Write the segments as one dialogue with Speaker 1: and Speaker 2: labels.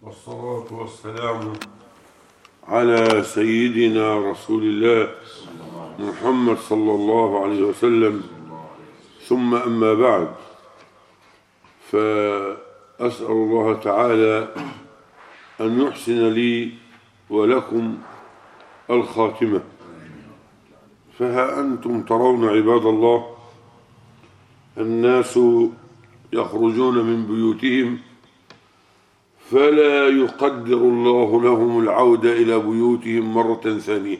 Speaker 1: والصلاة والسلام على سيدنا رسول الله محمد صلى الله عليه وسلم، ثم أما بعد، فأسأل الله تعالى أن يحسن لي ولكم الخاتمة. فها أنتم ترون عباد الله الناس يخرجون من بيوتهم فلا يقدر الله لهم العودة إلى بيوتهم مرة ثانية،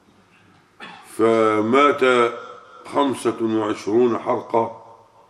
Speaker 1: فمات 25 حرقة،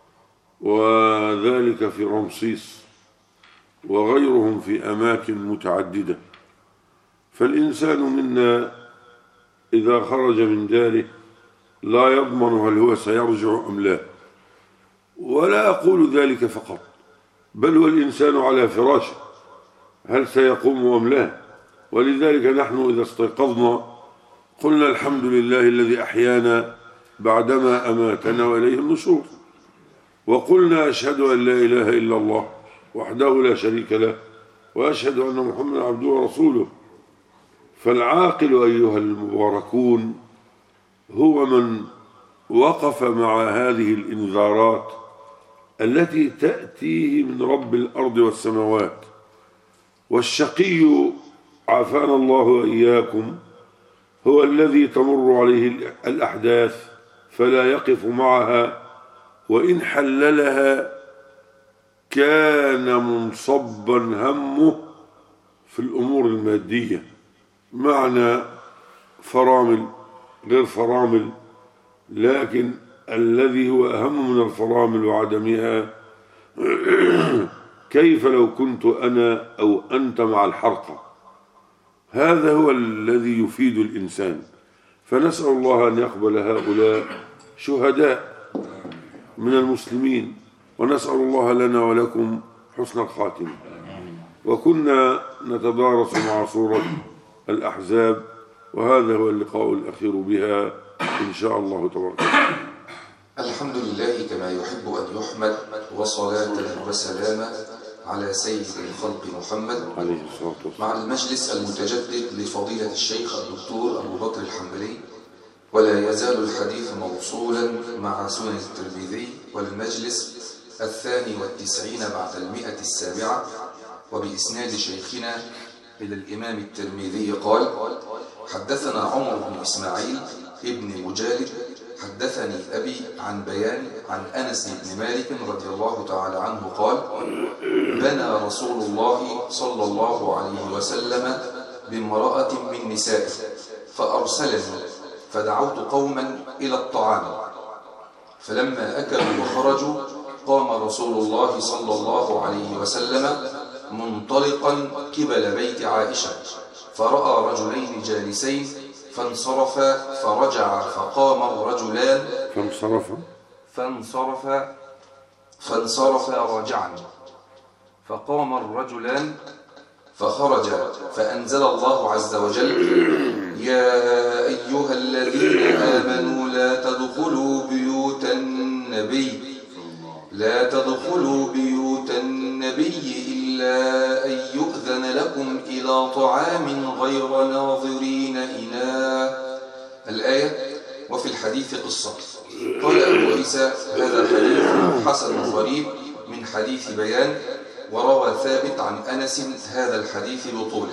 Speaker 1: وذلك في رمسيس وغيرهم في أماكن متعددة. فالإنسان منا إذا خرج من داره لا يضمن هل هو سيرجع أم لا، ولا أقول ذلك فقط، بل والإنسان على فراشه هل سيقوم أم لا. ولذلك نحن إذا استيقظنا قلنا الحمد لله الذي أحيانا بعدما أماتنا وإليه النشور، وقلنا أشهد أن لا إله إلا الله وحده لا شريك له، وأشهد أن محمدا عبده ورسوله. فالعاقل أيها المباركون هو من وقف مع هذه الإنذارات التي تأتيه من رب الأرض والسماوات. والشقي عافانا الله وإياكم هو الذي تمر عليه الأحداث فلا يقف معها، وإن حللها كان منصبا همه في الأمور المادية، معنى فرامل غير فرامل، لكن الذي هو أهم من الفرامل وعدمها كيف لو كنت أنا أو أنت مع الحرقة. هذا هو الذي يفيد الإنسان. فنسأل الله أن يقبل هؤلاء شهداء من المسلمين، ونسأل الله لنا ولكم حسن الخاتمة. وكنا نتدارس مع سورة الأحزاب، وهذا هو اللقاء الأخير بها إن شاء الله تبارك.
Speaker 2: الحمد لله كما يحب أن يحمد، وصلاة وسلاما على سيد الخلق محمد
Speaker 1: عليه الصلاة والسلام،
Speaker 2: مع المجلس المتجدد لفضيلة الشيخ الدكتور أبو بكر الحنبلي. ولا يزال الحديث موصولا مع سنن الترمذي، والمجلس 92 بعد 107، وبإسناد شيخنا إلى الإمام الترمذي قال: حدثنا عمر بن إسماعيل ابن مجالد حدثني أبي عن بيان عن أنس بن مالك رضي الله تعالى عنه قال: بنى رسول الله صلى الله عليه وسلم بامرأة من نسائه فأرسلني، فدعوت قوما إلى الطعام، فلما أكلوا وخرجوا قام رسول الله صلى الله عليه وسلم منطلقا قبل بيت عائشة، فرأى رجلين جالسين فانصرفا، فرجع فقام الرجلان فانصرفا راجعا، فقام الرجلان فخرج، فأنزل الله عز وجل: يا أيها الذين آمنوا لا تدخلوا بيوت النبي إلا أن يؤذن لكم إلى طعام غير ناظرين إناء. الآية. وفي الحديث قصة. قال أبو عيسى: هذا الحديث حسن غريب من حديث بيان، وروى ثابت عن أنس هذا الحديث بطوله.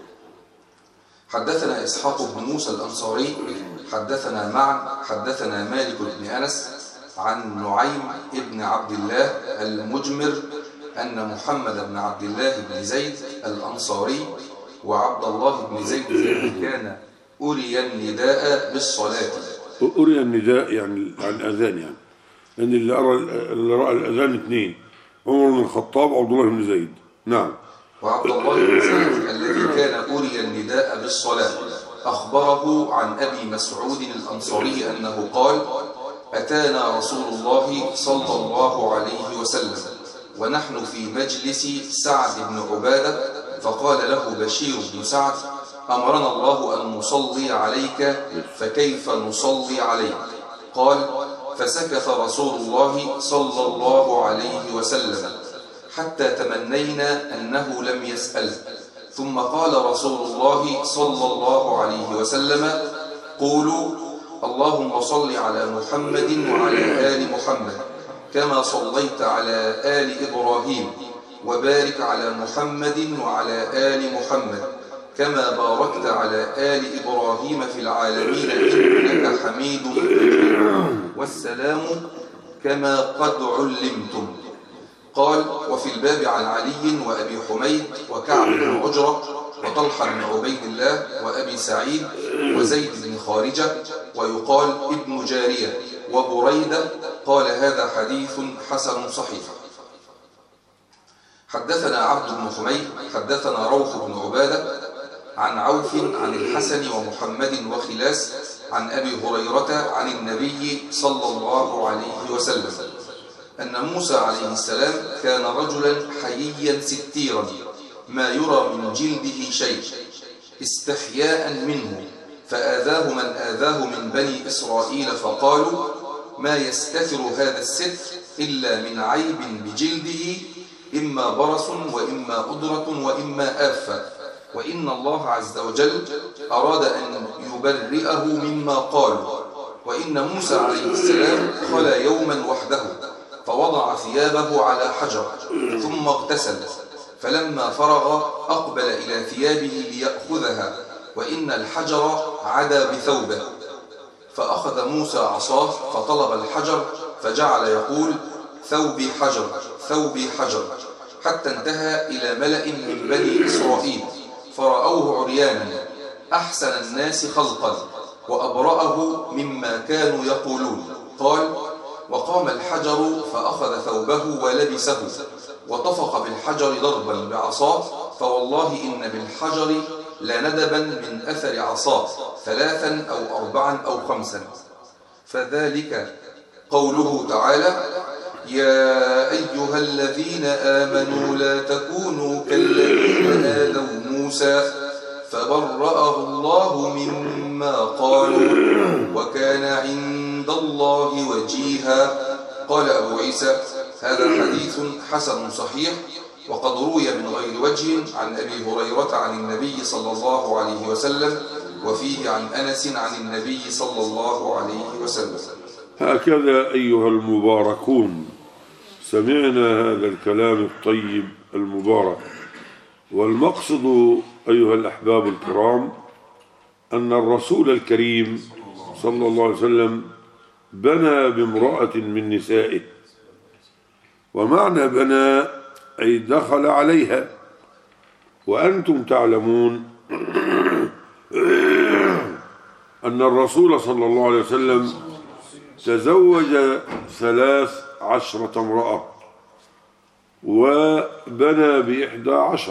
Speaker 2: حدثنا إسحاق بن موسى الأنصاري حدثنا معا حدثنا مالك بن أنس عن نعيم ابن عبد الله المجمر أن محمد بن عبد الله بن زيد الأنصاري وعبد الله بن زيد كان أري النداء بالصلاة.
Speaker 1: أري النداء يعني عن الأذان، يعني أن اللي رأى الأذان اثنين: عمر بن الخطاب وعبد الله بن زيد. نعم.
Speaker 2: وعبد الله بن زيد الذي كان أري النداء بالصلاة أخبره عن أبي مسعود الأنصاري أنه قال: أتانا رسول الله صلى الله عليه وسلم ونحن في مجلس سعد بن عبادة، فقال له بشير بن سعد: أمرنا الله أن نصلي عليك، فكيف نصلي عليك؟ قال: فسكت رسول الله صلى الله عليه وسلم حتى تمنينا أنه لم يسأل. ثم قال رسول الله صلى الله عليه وسلم: قولوا اللهم صل على محمد وعلى آل محمد كما صليت على آل إبراهيم، وبارك على محمد وعلى آل محمد كما باركت على آل إبراهيم في العالمين إنك حميد مجيد، والسلام كما قد علمتم. قال: وفي الباب عن علي وأبي حميد وكعب بن عجرة وطلحة بن عبيد الله وأبي سعيد وزيد بن خارجة ويقال ابن جارية وبريدة. قال: هذا حديث حسن صحيح. حدثنا عبد بن حميد حدثنا روح بن عبادة عن عوف عن الحسن ومحمد وخلاس عن أبي هريرة عن النبي صلى الله عليه وسلم أن موسى عليه السلام كان رجلا حييا ستيرا ما يرى من جلده شيء استحياء منه، فآذاه من آذاه من بني إسرائيل فقالوا: ما يستتر هذا الستر إلا من عيب بجلده، إما برص وإما أدرة وإما آفة، وإن الله عز وجل أراد أن يبرئه مما قالوا. وإن موسى عليه السلام خلى يوما وحده فوضع ثيابه على حجر ثم اغتسل، فلما فرغ أقبل إلى ثيابه ليأخذها، وإن الحجر عدا بثوبه، فأخذ موسى عصاه فطلب الحجر فجعل يقول: ثوبي حجر ثوبي حجر، حتى انتهى إلى ملأ من بني إسرائيل فرأوه عريانا أحسن الناس خلقا وأبرأه مما كانوا يقولون. قال: وقام الحجر فأخذ ثوبه ولبسه وطفق بالحجر ضربا بعصاه، فوالله إن بالحجر لندبا من أثر عصاه 3 أو 4 أو 5. فذلك قوله تعالى: يا أيها الذين آمنوا لا تكونوا كالذين آذوا موسى فبرأه الله مما قالوا وكان عند الله وجيها. قال أبو عيسى: هذا حديث حسن صحيح، وقد روي من غير وجه عن أبي هريرة عن النبي صلى الله عليه وسلم، وفيه عن أنس عن النبي صلى الله عليه وسلم.
Speaker 1: هكذا أيها المباركون سمعنا هذا الكلام الطيب المبارك. والمقصد أيها الأحباب الكرام أن الرسول الكريم صلى الله عليه وسلم بنى بامرأة من نسائه، ومعنى بنى أي دخل عليها. وأنتم تعلمون أن الرسول صلى الله عليه وسلم تزوج 13 امرأة وبنى ب11،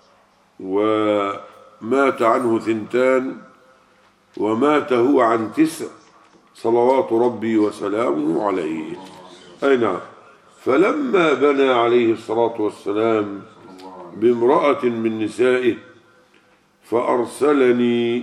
Speaker 1: ومات عنه 2 ومات هو عن 9 صلوات ربي وسلامه عليه. أي نعم. فلما بنى عليه الصلاة والسلام بامرأة من نسائه فأرسلني،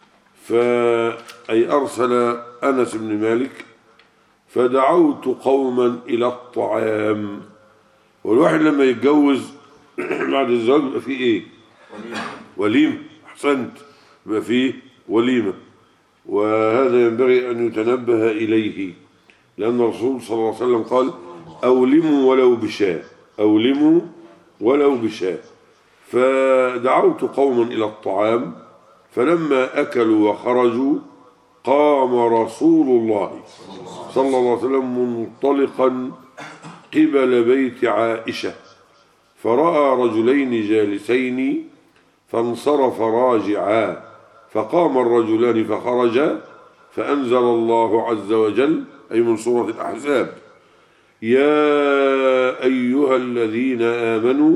Speaker 1: أي أرسل أنس بن مالك، فدعوت قوما إلى الطعام. والواحد لما يتجوز بعد الزواج يبقى فيه إيه؟ وليمة. أحسنت، يبقى فيه وليمة، وهذا ينبغي أن يتنبه إليه، لأن الرسول صلى الله عليه وسلم قال: أولموا ولو بشاء، أولموا ولو بشاء. فدعوت قوما إلى الطعام، فلما أكلوا وخرجوا قام رسول الله صلى الله عليه وسلم منطلقا قبل بيت عائشة، فرأى رجلين جالسين فانصرف راجعا، فقام الرجلان فخرجا، فأنزل الله عز وجل، أي من سورة الأحزاب: يا أيها الذين آمنوا.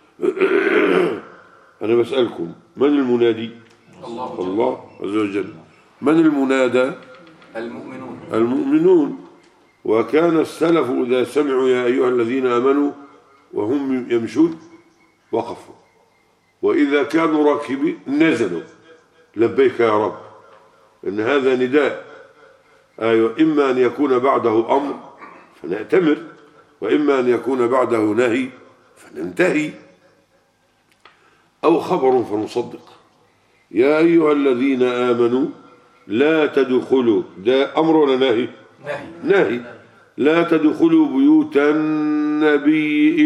Speaker 1: أنا بسألكم، من المنادي؟ الله عز وجل. من المنادى؟ المؤمنون. وكان السلف إذا سمعوا يا أيها الذين آمنوا وهم يمشون وقفوا، وإذا كانوا راكبين نزلوا لبيك يا رب، إن هذا نداء. أيوة، إما أن يكون بعده أمر فنأتمر، وإما أن يكون بعده نهي فننتهي، أو خبر فنصدق. يا أيها الذين آمنوا لا تدخلوا، ده أمر ولا نهي؟ نهي. لا تدخلوا بيوت النبي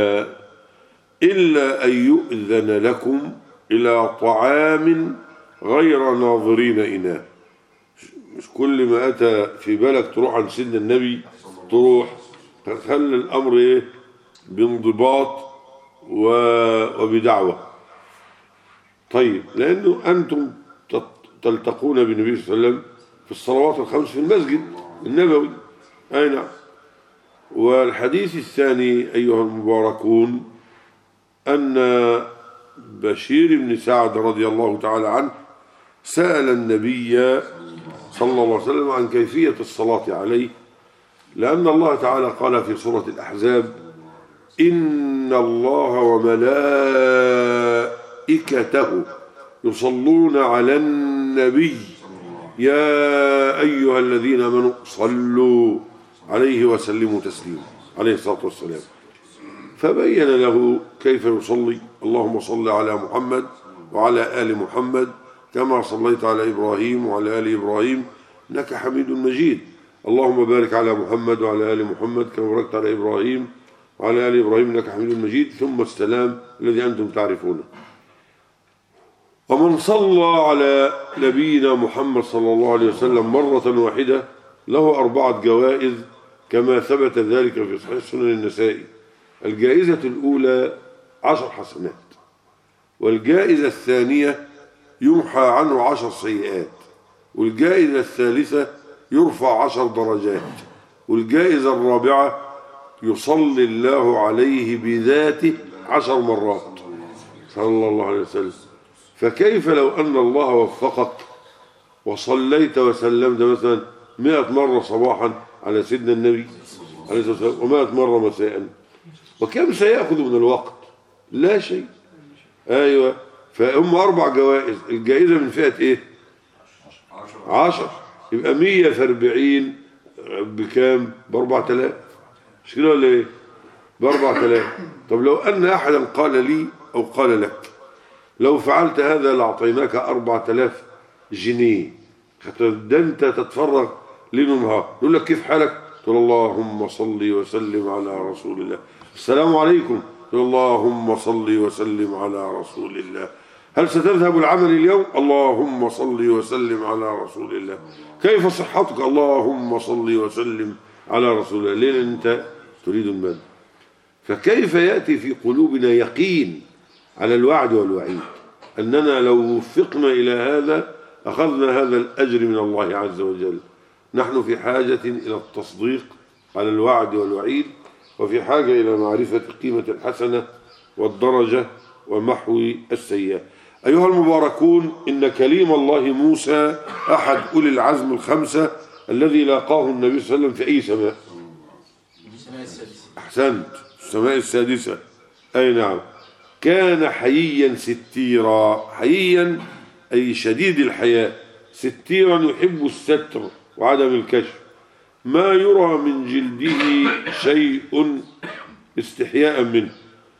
Speaker 1: إلا أن يؤذن لكم إلى طعام غير ناظرين إناه. مش كل ما أتى في بالك تروح عن سيدنا النبي تروح، خلي الأمر إيه؟ بانضباط وبدعوة. طيب، لأنه أنتم تلتقون بالنبي صلى الله عليه وسلم في الصلوات الخمس في المسجد النبوي. أي نعم. والحديث الثاني أيها المباركون أن بشير بن سعد رضي الله تعالى عنه سأل النبي صلى الله عليه وسلم عن كيفية الصلاة عليه، لأن الله تعالى قال في سورة الأحزاب: إن الله وملائكته يصلون على النبي يا أيها الذين آمنوا صلوا عليه وسلموا تسليما، عليه الصلاة والسلام. فبين له كيف يصلي: اللهم صل على محمد وعلى آل محمد كما صليت على إبراهيم وعلى آل إبراهيم إنك حميد مجيد، اللهم بارك على محمد وعلى آل محمد كما باركت على إبراهيم وعلى آل إبراهيم إنك حميد مجيد، ثم السلام الذي أنتم تعرفونه. ومن صلى على نبينا محمد صلى الله عليه وسلم مرة واحدة له 4 جوائز كما ثبت ذلك في صحيح سنن النسائي. الجائزة الأولى 10 حسنات، والجائزة الثانية يمحى عنه 10 سيئات، والجائزة الثالثة يرفع 10 درجات، والجائزة الرابعة يصلي الله عليه بذاته 10 مرات صلى الله عليه وسلم. فكيف لو أن الله وفقك وصليت وسلمت مثلا 100 مرة صباحا على سيدنا النبي عليه الصلاة والسلام و100 مرة مساء، وكم سيأخذ من الوقت؟ لا شيء. أيوة. فهم 4 جوائز، الجائزة من فئة إيه؟ 10. يبقى 100 في 40 بكام؟ ب4000. مش كده ولا إيه؟ ب4000. طب لو أن أحدا قال لي أو قال لك لو فعلت هذا لأعطيناك 4000 جنيه، ده أنت تتفرغ ليل ونهار، يقول لك كيف حالك؟ تقول اللهم صل وسلم على رسول الله. السلام عليكم، تقول اللهم صل وسلم على رسول الله. هل ستذهب العمل اليوم؟ اللهم صل وسلم على رسول الله. كيف صحتك؟ اللهم صل وسلم على رسول الله. ليه؟ أنت تريد المال. فكيف يأتي في قلوبنا يقين على الوعد والوعيد أننا لو وفقنا إلى هذا أخذنا هذا الأجر من الله عز وجل؟ نحن في حاجة إلى التصديق على الوعد والوعيد، وفي حاجة إلى معرفة قيمة الحسنة والدرجة ومحو السيئة. أيها المباركون، إن كليم الله موسى أحد أولي العزم ال5 الذي لاقاه النبي صلى الله عليه وسلم في أي سماء؟ أحسنت، السماء السادسة. أي نعم. كان حييا ستيرا، حييا أي شديد الحياء، ستيرا يحب الستر وعدم الكشف، ما يرى من جلده شيء استحياء منه.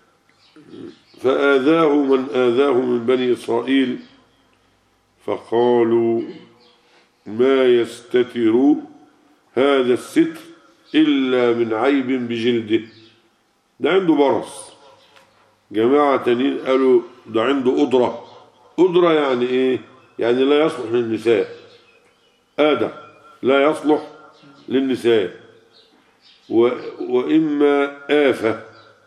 Speaker 1: فآذاه من آذاه من بني إسرائيل فقالوا ما يستتر هذا الستر إلا من عيب بجلده، ده عنده برص. جماعة تانيين قالوا ده عنده قدرة. قدرة يعني إيه؟ يعني لا يصلح للنساء، آدم لا يصلح للنساء. وإما آفة،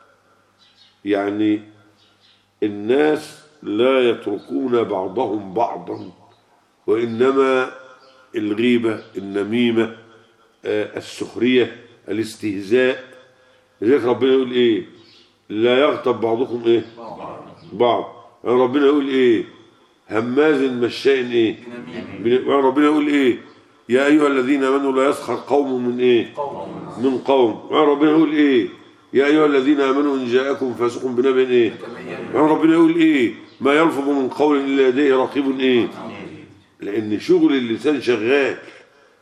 Speaker 1: يعني الناس لا يتركون بعضهم بعضا، وإنما الغيبة، النميمة، السخرية، الاستهزاء. لذلك ربنا يقول إيه؟ لا يغتب بعضكم إيه؟ بعض. يعني ربنا يقول إيه؟ هماز مشاء إيه؟ ربنا يقول إيه؟ يا أيها الذين آمنوا لا يسخر قوم من إيه؟ من قوم. ربنا يقول إيه؟ يا أيها الذين آمنوا إن جاءكم فاسق بنبأ إيه؟ ربنا يقول إيه؟ ما يلفظ من قول إلا لديه رقيب إيه؟ لأن شغل اللسان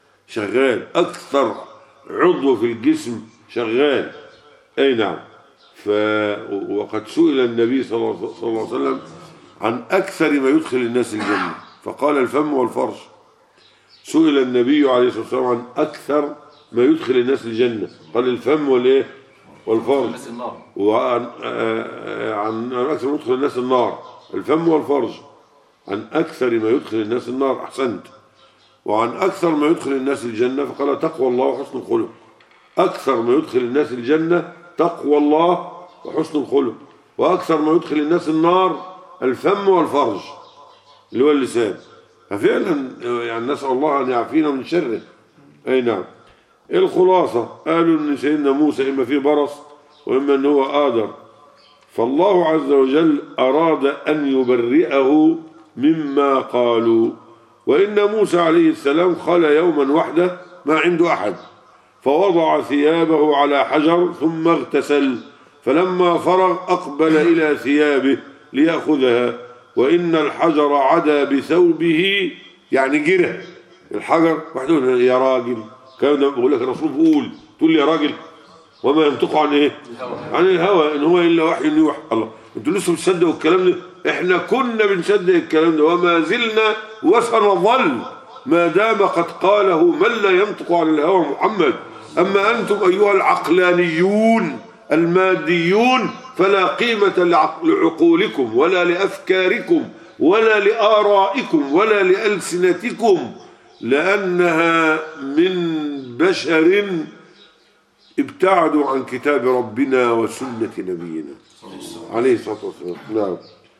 Speaker 1: شغال أكثر عضو في الجسم شغال. أي نعم. وقد سئل النبي صلى الله عليه وسلم عن أكثر ما يدخل الناس الجنة فقال الفم والفرج. سئل النبي عليه الصلاة والسلام عن أكثر ما يدخل الناس الجنة قال الفم والإيه والفرج. وعن أكثر ما يدخل الناس النار الفم والفرج. عن أكثر ما يدخل الناس النار أحسنت. وعن أكثر ما يدخل الناس الجنة فقال تقوى الله وحسن الخلق. أكثر ما يدخل الناس الجنة تقوى الله وحسن الخلق. وأكثر ما يدخل الناس النار الفم والفرج اللي هو اللسان. ففعلا يعني نسأل الله أن يعافينا من شره. أي نعم. الخلاصة قالوا أن سيدنا موسى إما فيه برص وإما أنه هو قادر، فالله عز وجل أراد أن يبرئه مما قالوا. وإن موسى عليه السلام خلى يوما وحده ما عنده أحد فوضع ثيابه على حجر ثم اغتسل، فلما فرغ أقبل إلى ثيابه ليأخذها، وإن الحجر عدا بثوبه يعني جره الحجر. واحد يقول يا راجل كان بقول لك الرسول بيقول تقول لي يا راجل وما ينطق عن ايه؟ عن الهوى ان هو الا وحي يوحى. الله انتوا لسه بتصدقوا الكلام ده؟ احنا كنا بنصدق الكلام ده وما زلنا وسنظل ما دام قد قاله من لا ينطق عن الهوى محمد. اما انتم ايها العقلانيون الماديون فلا قيمة لعقولكم ولا لأفكاركم ولا لآرائكم ولا لألسنتكم، لأنها من بشر ابتعدوا عن كتاب ربنا وسنة نبينا عليه الصلاة والسلام. نعم.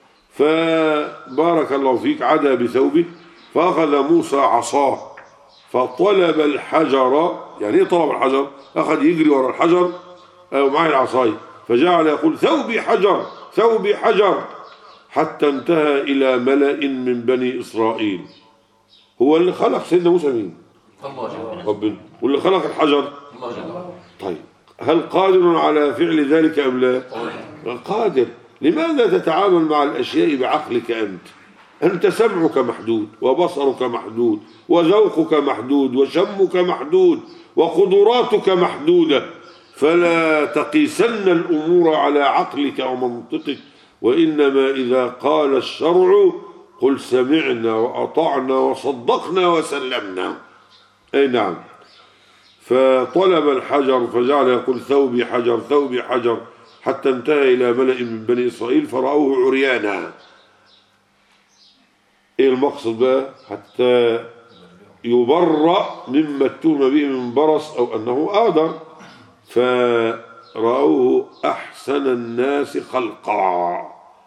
Speaker 1: فبارك الله فيك عدا بثوبه فأخذ موسى عصاه فطلب الحجر. يعني ايه طلب الحجر؟ أخذ يجري وراء الحجر أو معه العصاية فجعل يقول ثوبي حجر ثوبي حجر حتى انتهى إلى ملأ من بني إسرائيل. هو اللي خلق سيدنا موسى مين؟ الله ربنا. واللي خلق الحجر الله. طيب هل قادر على فعل ذلك أم لا؟ قادر. لماذا تتعامل مع الأشياء بعقلك أنت؟ أنت سمعك محدود وبصرك محدود وذوقك محدود وشمك محدود وقدراتك محدودة، فلا تقيسن الأمور على عقلك ومنطقك، وإنما إذا قال الشرع قل سمعنا وأطعنا وصدقنا وسلمنا. أي نعم. فطلب الحجر فجعل يقول ثوبي حجر ثوبي حجر حتى انتهى إلى ملأ من بني إسرائيل فرأوه عريانا. إيه المقصد بقى؟ حتى يبرأ مما اتهم به من برص أو أنه آدر. فرأوه أحسن الناس خلقا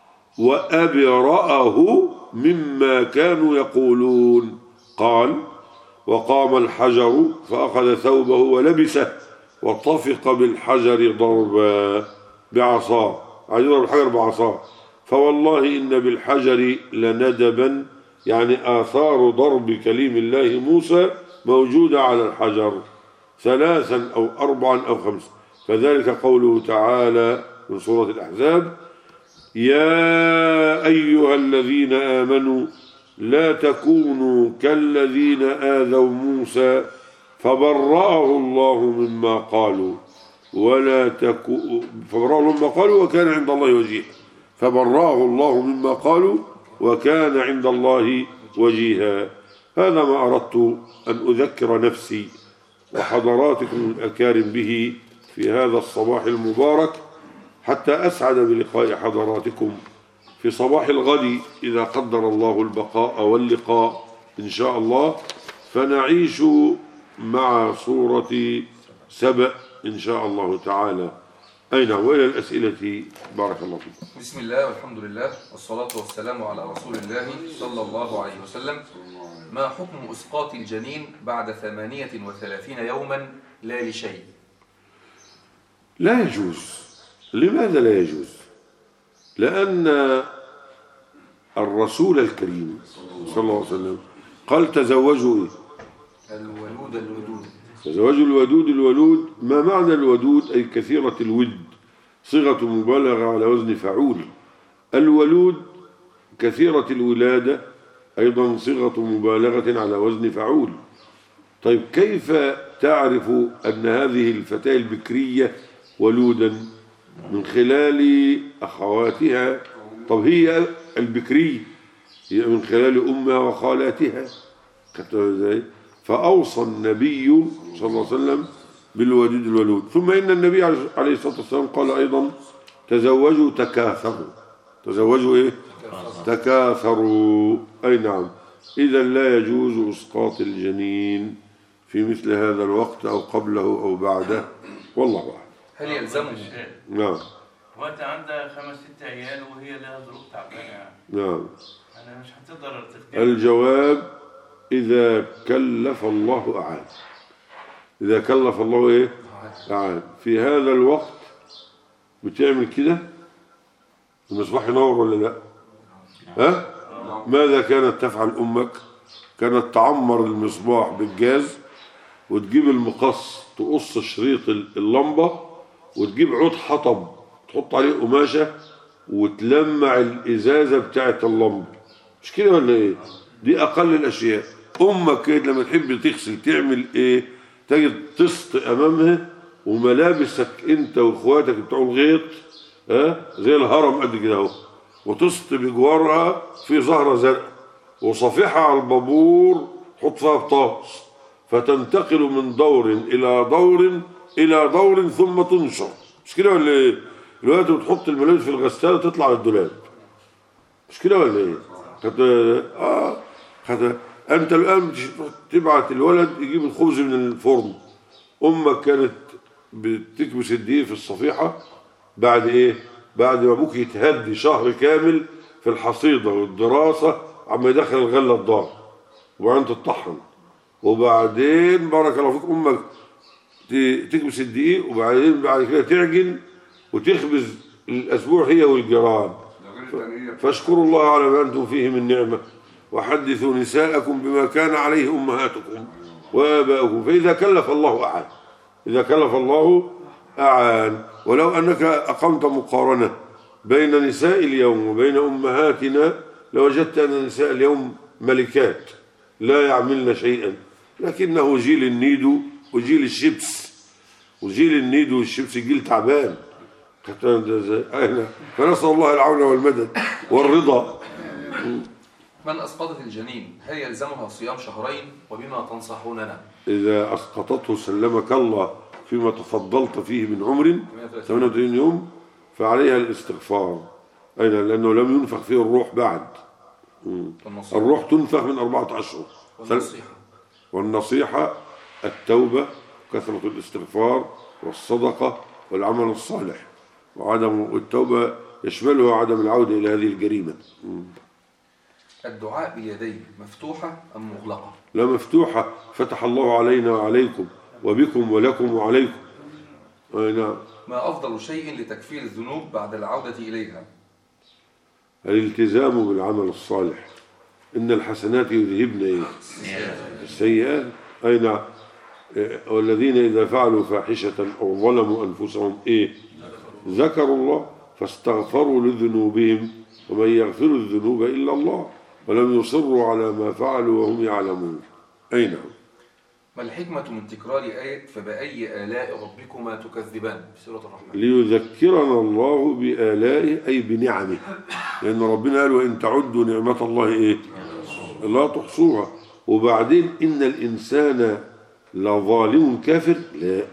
Speaker 1: وأبرأه مما كانوا يقولون. قال وقام الحجر فأخذ ثوبه ولبسه وطفق بالحجر ضربا بعصاه. يضرب الحجر بعصاه. فوالله إن بالحجر لندبا يعني آثار ضرب كليم الله موسى موجودة على الحجر 3 أو 4 أو 5. فذلك قوله تعالى من سورة الأحزاب يا أيها الذين آمنوا لا تكونوا كالذين آذوا موسى فبرأه الله مما قالوا فبرأه مما قالوا وكان عند الله وجيها. فبرأه الله مما قالوا وكان عند الله وجيها. هذا ما أردت أن أذكر نفسي وحضراتكم الأكارم به في هذا الصباح المبارك حتى أسعد بلقاء حضراتكم في صباح الغد إذا قدر الله البقاء واللقاء إن شاء الله، فنعيش مع سورة سبأ إن شاء الله تعالى. أين وإلى الأسئلة بارك الله فيكم.
Speaker 2: بسم الله والحمد لله والصلاة والسلام على رسول الله صلى الله عليه وسلم. ما حكم إسقاط الجنين بعد 38 يوما لا لشيء؟
Speaker 1: لا يجوز. لماذا لا يجوز؟ لأن الرسول الكريم صلى الله عليه وسلم قال تزوجوا
Speaker 2: الودود
Speaker 1: تزوجوا الودود. ما معنى الودود؟ أي كثيرة الود، صيغة مبالغة على وزن فعول. الولود كثيرة الولادة أيضا صيغة مبالغة على وزن فعول. طيب كيف تعرف أن هذه الفتاة البكرية ولودا؟ من خلال أخواتها. طب هي البكرية هي من خلال أمها وخالاتها. فأوصى النبي صلى الله عليه وسلم بالودود الولود. ثم إن النبي عليه الصلاة والسلام قال أيضا تزوجوا تكاثروا. تزوجوا إيه؟ تكاثروا. أي نعم. إذا لا يجوز إسقاط الجنين في مثل هذا الوقت أو قبله أو بعده، والله أعلم.
Speaker 2: هل يلزمه؟
Speaker 1: نعم.
Speaker 3: وأنت عندها 5-6 عيال وهي لها ظروف تعبانة يعني.
Speaker 1: نعم.
Speaker 3: أنا مش هتقدر تخدم.
Speaker 1: الجواب إذا كلف الله أعان. إذا كلف الله إيه؟ أعان. في هذا الوقت بتعمل كده المصباح ينور ولا لا؟ ها؟ ماذا كانت تفعل أمك؟ كانت تعمر المصباح بالجاز وتجيب المقص تقص شريط اللمبة وتجيب عود حطب تحط عليه قماشة وتلمع الإزازة بتاعة اللمبة. مش كده ولا إيه؟ دي أقل الأشياء. أمك كده لما تحب تغسل تعمل إيه؟ تجد طست أمامها وملابسك أنت وإخواتك بتوع الغيط زي الهرم قد كده أهو، وطست بجوارها في زهرة زرقاء وصفيحة على البابور حط فيها بطاس، فتنتقل من دور إلى دور إلى دور ثم تنشر. مش كده ولا إيه؟ دلوقتي بتحط الملابس في الغسالة تطلع للدولاب. مش كده ولا إيه؟ أنت الآن تبعت الولد يجيب الخبز من الفرن. أمك كانت بتكبس الدقيق في الصفيحة بعد إيه؟ بعد ما أبوك يتهدي شهر كامل في الحصيدة والدراسة عما يدخل الغلة الدار وبعدين تطحن، وبعدين بارك الله فيك أمك تكبس الدقيق وبعدين بعد كده تعجن وتخبز الأسبوع هي والجيران. فاشكروا الله على ما أنتم فيه من نعمة وحدثوا نساءكم بما كان عليه أمهاتكم وآباؤكم. فإذا كلف الله أعان. إذا كلف الله أعان. ولو أنك أقمت مقارنة بين نساء اليوم وبين أمهاتنا لوجدت أن نساء اليوم ملكات لا يعملن شيئا، لكنه جيل النيدو وجيل الشيبس، وجيل النيدو والشيبس جيل تعبان. فنسأل الله العون والمدد والرضا.
Speaker 2: من أسقطت الجنين هل يلزمها صيام شهرين وبما تنصحوننا؟
Speaker 1: إذا أسقطته سلمك الله فيما تفضلت فيه من عمر 38 يوم فعليها الاستغفار. أين؟ لأنه لم ينفخ فيه الروح بعد. الروح تنفخ من 4 أشهر. والنصيحة التوبة كثرة الاستغفار والصدقة والعمل الصالح، وعدم التوبة يشملها عدم العودة إلى هذه الجريمة.
Speaker 2: الدعاء باليدين مفتوحة أم مغلقة؟
Speaker 1: لا، مفتوحة. فتح الله علينا وعليكم وبكم ولكم وعليكم. نعم.
Speaker 2: ما أفضل شيء لتكفير الذنوب بعد العودة إليها؟
Speaker 1: الالتزام بالعمل الصالح. إن الحسنات يذهبن السيئات. أي نعم. والذين إذا فعلوا فاحشة أو ظلموا أنفسهم ذكروا الله فاستغفروا لذنوبهم ومن يغفر الذنوب إلا الله ولم يصروا على ما فعلوا وهم يعلمون. أي نعم.
Speaker 2: ما الحكمة من تكرار آية فبأي آلاء ربكما تكذبان في سورة الرحمن؟
Speaker 1: ليذكرنا الله بآلائه أي بنعمه، لأن ربنا قال وإن تعدوا نعمة الله لا تحصوها. وبعدين إن الإنسان لظالم كافر. لا،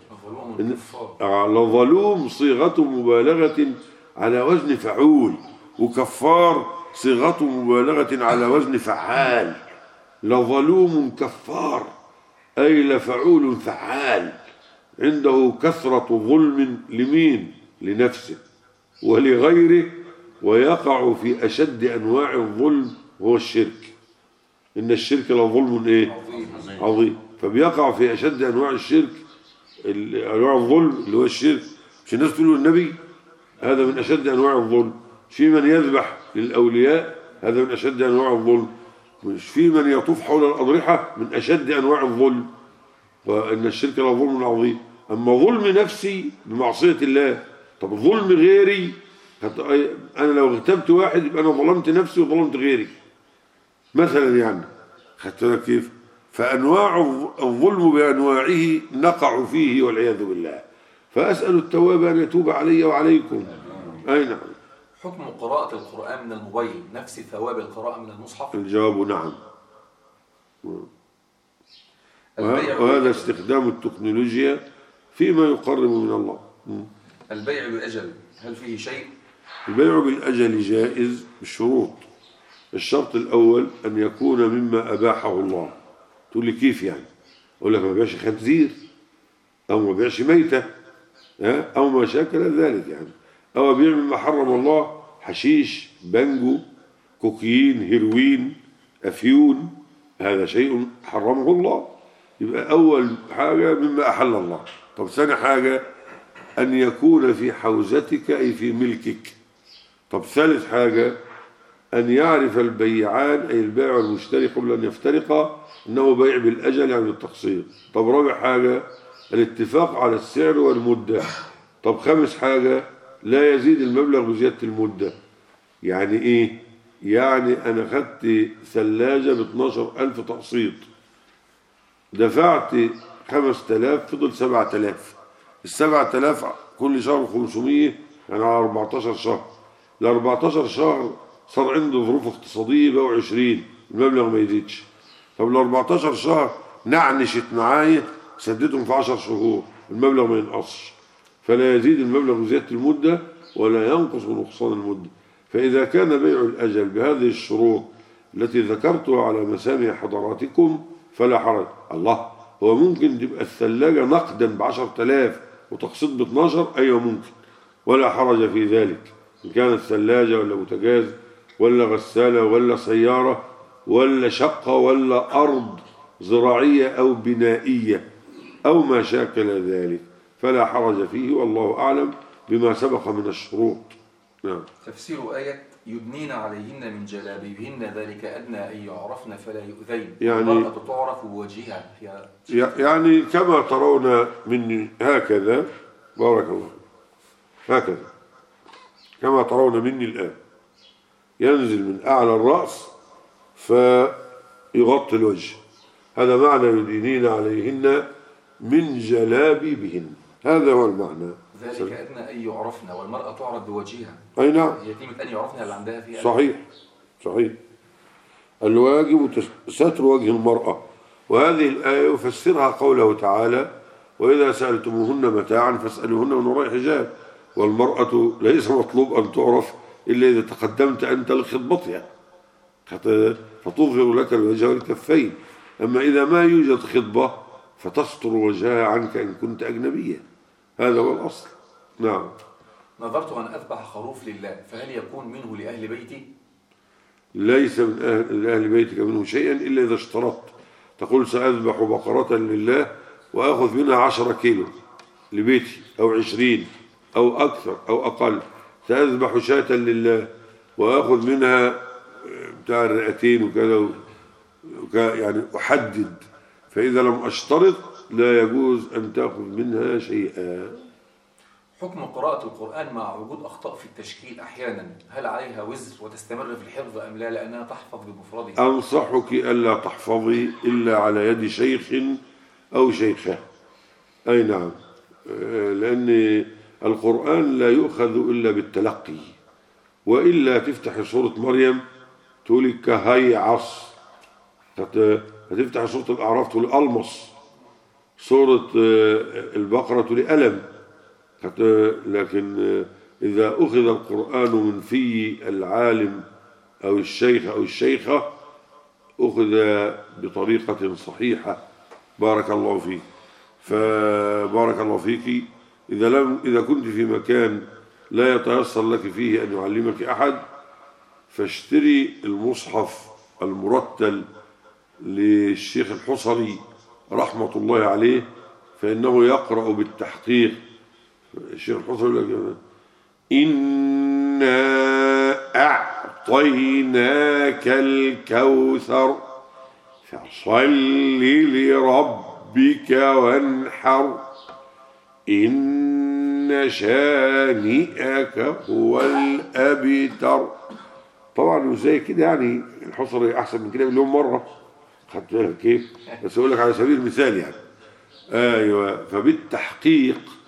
Speaker 1: لظلوم صيغة مبالغة على وزن فعول، وكفار صيغة مبالغة على وزن فعال. لظلوم كفار أي لفعول فعال، عنده كثرة ظلم لمين؟ لنفسه ولغيره، ويقع في أشد أنواع الظلم هو الشرك. إن الشرك لظلم عظيم. فبيقع في أشد أنواع الشرك، أنواع الظلم اللي هو الشرك. مش الناس تقول النبي هذا من أشد أنواع الظلم؟ في من يذبح للأولياء هذا من أشد أنواع الظلم. مش في من يطوف حول الأضرحة من أشد أنواع الظلم. وإن الشرك لظلم عظيم. أما ظلم نفسي بمعصية الله، طب ظلم غيري، أنا لو اغتبت واحد يبقى أنا ظلمت نفسي وظلمت غيري مثلا، يعني خدت بالك كيف؟ فأنواع الظلم بأنواعه نقع فيه والعياذ بالله. فأسأل التواب أن يتوب علي وعليكم. أي نعم.
Speaker 4: حكم قراءة القرآن من الموبايل نفس ثواب القراءة من المصحف؟
Speaker 1: الجواب نعم. وهذا استخدام التكنولوجيا فيما يقرب من الله.
Speaker 4: البيع بالأجل هل فيه شيء؟
Speaker 1: البيع بالأجل جائز بالشروط. الشرط الأول أن يكون مما أباحه الله. تقول لي كيف يعني؟ أقول لك ما بيعش خنزير أو ما بيعش ميتة أو ما شاكل ذلك يعني، أو بيع مما حرم الله، حشيش، بانجو، كوكيين، هيروين، أفيون، هذا شيء حرمه الله، يبقى أول حاجة مما أحل الله. طب ثاني حاجة أن يكون في حوزتك أي في ملكك. طب ثالث حاجة أن يعرف البيعان أي البائع والمشتري قبل أن يفترقا أنه بيع بالأجل يعني بالتقسيط. طب رابع حاجة الاتفاق على السعر والمدة. طب خامس حاجة لا يزيد المبلغ بزيادة المدة. يعني إيه؟ يعني أنا خدت ثلاجة ب12,000 تقسيط، دفعت 5,000 فضل 7,000. ال7,000 كل شهر 500 يعني على 14 شهر. ال 14 شهر صار عنده ظروف اقتصادية بقوا 20، المبلغ ما يزيدش. طب ال 14 شهر نعنشت معايا سددهم في 10 شهور، المبلغ ما ينقصش. فلا يزيد المبلغ بزيادة المدة ولا ينقص بنقصان المدة. فإذا كان بيع الأجل بهذه الشروط التي ذكرتها على مسامع حضراتكم فلا حرج. الله، هو ممكن تبقى الثلاجة نقدا ب10,000 وتقسيط ب12؟ أيوة ممكن، ولا حرج في ذلك. إن كانت ثلاجة ولا بوتاجاز ولا غسالة ولا سيارة ولا شقة ولا أرض زراعية أو بنائية أو ما شاكل ذلك فلا حرج فيه، والله أعلم بما سبق من الشروط. نعم.
Speaker 4: تفسير آية يدنين عليهن من جلابيبهن ذلك أدنى أن يعرفن فلا يؤذين.
Speaker 1: يعني
Speaker 4: المرأة تعرف بوجهها
Speaker 1: يعني كما ترون مني هكذا، بارك الله، هكذا كما ترون مني الآن ينزل من أعلى الرأس فيغطي الوجه، هذا معنى يدينين عليهن من جلابيبهن، هذا هو المعنى.
Speaker 4: ذلك أدنى أن يعرفن، والمرأة تعرف بوجهها.
Speaker 1: أي نعم.
Speaker 4: يتيمة أن يعرفن اللي عندها فيها.
Speaker 1: صحيح صحيح. الواجب ستر وجه المرأة. وهذه الآية يفسرها قوله تعالى وإذا سألتموهن متاعا فاسألوهن من وراء حجاب. والمرأة ليس مطلوب أن تعرف إلا إذا تقدمت أنت لخطبتها فتظهر لك الوجه والكفين. أما إذا ما يوجد خطبة فتستر وجهها عنك إن كنت أجنبية، هذا هو الأصل. نعم.
Speaker 4: نظرت أن أذبح خروف لله، فهل يكون منه لأهل بيتي؟
Speaker 1: ليس من أهل بيتك منه شيئا إلا إذا اشترطت، تقول سأذبح بقرة لله وأخذ منها 10 كيلو لبيتي أو 20 أو أكثر أو أقل. سأذبح شاة لله وأخذ منها بتاع الرئتين وكذا يعني أحدد. فإذا لم أشترط لا يجوز أن تأخذ منها شيئا.
Speaker 4: حكم قراءة القرآن مع وجود أخطاء في التشكيل أحيانا، هل عليها وزر وتستمر في الحفظ أم لا لأنها تحفظ بمفردها؟
Speaker 1: أنصحك ألا تحفظي إلا على يد شيخ أو شيخة. أي نعم، لأن القرآن لا يؤخذ إلا بالتلقي، وإلا تفتح سورة مريم تقولي كهي عص، هتفتح سورة الأعراف تقولي ألمص، سورة البقرة تقولي ألم. لكن إذا أخذ القرآن من في العالم أو الشيخ أو الشيخة أخذ بطريقة صحيحة. بارك الله فيك. فبارك الله فيك. إذا كنت في مكان لا يتيسر لك فيه أن يعلمك أحد فاشتري المصحف المرتل للشيخ الحصري رحمة الله عليه، فإنه يقرأ بالتحقيق. الشيخ الحصري يقول لك إنا أعطيناك الكوثر فصل لربك وانحر إن شانئك هو الأبتر. طبعا زي كده يعني الحصري أحسن من كده مليون مرة، خدت بالك كيف؟ بس أقول لك على سبيل المثال يعني. أيوة، فبالتحقيق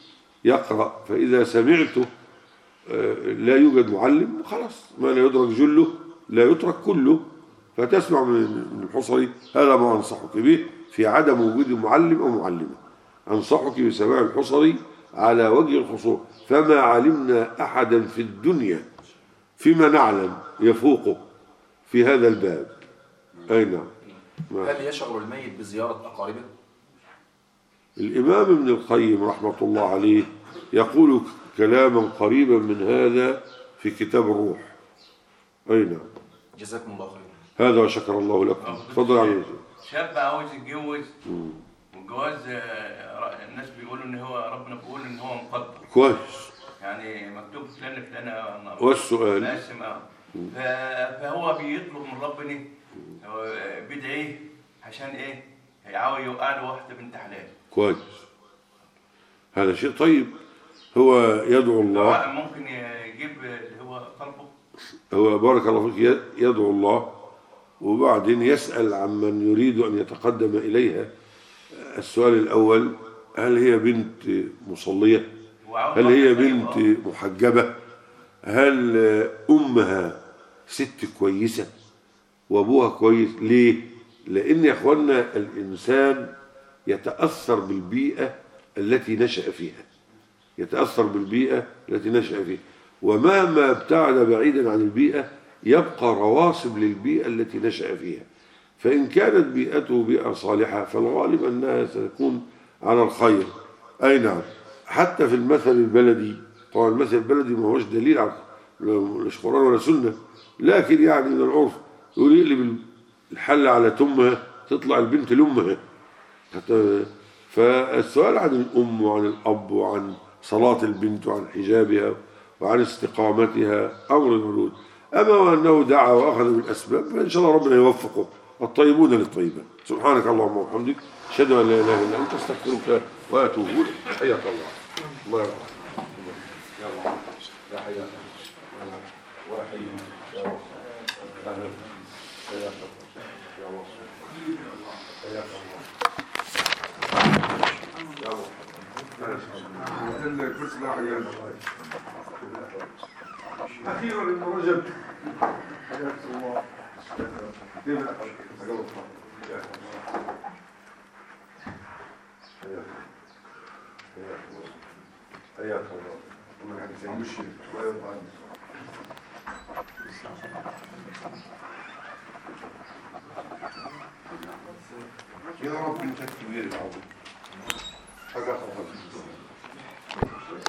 Speaker 1: يقرأ، فإذا سمعته لا يوجد معلم خلاص، ما لا يدرك جله لا يترك كله، فتسمع من الحصري هذا ما أنصحك به في عدم وجود معلم أو معلمة. أنصحك بسماع الحصري على وجه الخصوص، فما علمنا أحدا في الدنيا فيما نعلم يفوقه في هذا الباب. أي نعم.
Speaker 4: هل يشعر الميت بزيارة أقاربه؟
Speaker 1: الإمام ابن القيم رحمة الله عليه يقول كلاما قريبا من هذا في كتاب الروح. أي نعم.
Speaker 4: جزاكم الله خير.
Speaker 1: هذا وشكر الله لكم. تفضل عليه.
Speaker 3: شاب عاوز يتجوز، والجواز الناس بيقولوا ان هو ربنا بيقول ان هو مقدر
Speaker 1: كويس.
Speaker 3: يعني مكتوب فلان
Speaker 1: والسؤال
Speaker 3: فهو بيطلب من ربنا، بيدعيه عشان ايه؟ هيعاوز يوقع له واحده بنت حلال.
Speaker 1: كويس، هذا شيء طيب. هو يدعو الله،
Speaker 3: ممكن يجيب اللي هو قلبه.
Speaker 1: هو بارك الله فيك يدعو الله وبعدين يسأل عمن يريد أن يتقدم إليها. السؤال الأول: هل هي بنت مصلية؟ هل هي بنت محجبة؟ هل أمها ست كويسة وأبوها كويس؟ ليه؟ لأن يا إخوانا الإنسان يتأثر بالبيئة التي نشأ فيها، يتأثر بالبيئة التي نشأ فيها، ومهما ابتعد بعيدا عن البيئة يبقى رواسب للبيئة التي نشأ فيها. فإن كانت بيئته بيئة صالحة فالغالب أنها ستكون على الخير. أي نعم. حتى في المثل البلدي، طبعا المثل البلدي ما هوش دليل على مش قرآن ولا سنة، لكن يعني من العرف يقول يقلب الحل على تمها تطلع البنت لأمها. فالسؤال عن الأم وعن الأب وعن صلاة البنت وعن حجابها وعن استقامتها أمر مولود. أما وأنه دعا وأخذ بالأسباب فإن شاء الله ربنا يوفقه. الطيبون للطيبات. سبحانك اللهم وبحمدك أشهد أن لا إله إلا أنت أستغفرك وأتوب إليك. حياك الله. الله يرحمك. يا الله. يا حياك الله. وأحييك يا رب. أهلا. حياك الله. يا الله. حياك الله. يا الله. أخيرا ابن رجب. حياك الله. كيف حالك؟ حياك الله. يا رب انت الكبير العظيم. حياك الله.